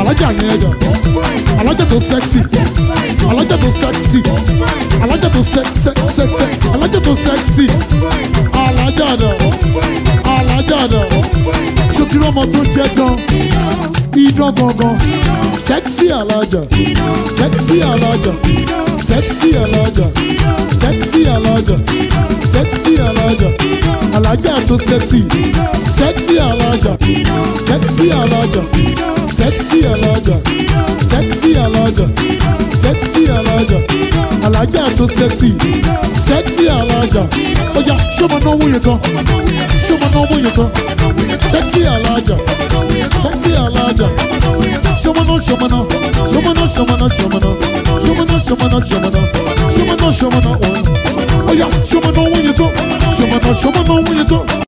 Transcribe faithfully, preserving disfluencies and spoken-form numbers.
alájà yẹn ẹ̀dọ̀ alájà tó sexy alájà tó sexy alájà tó sexy alájà tó sexy alájà dọ̀ alájà dọ̀ ṣòkìrì ọmọ tó jẹ́ gan idán gangan sexy alájà sexy alájà sexy alájà sexy alájà sexy alájà alájà tó sexy sexy alájà sexy alájà sexy alájà sexy alájà sexy alájà alájà tó sexy sexy alájà oya ṣọmọ náà wúyẹ kan ṣọmọ náà wúyẹ kan sexy alájà sexy alájà ṣọmọ náà ṣọmọ náà ṣọmọ náà ṣọmọ náà ṣọmọ náà ṣọmọ náà ṣọmọ náà ṣọmọ náà ṣọmọ náà ṣọmọ náà oya ṣọmọ náà wúyẹ kan ṣọmọ náà ṣọmọ náà wúyẹ kan.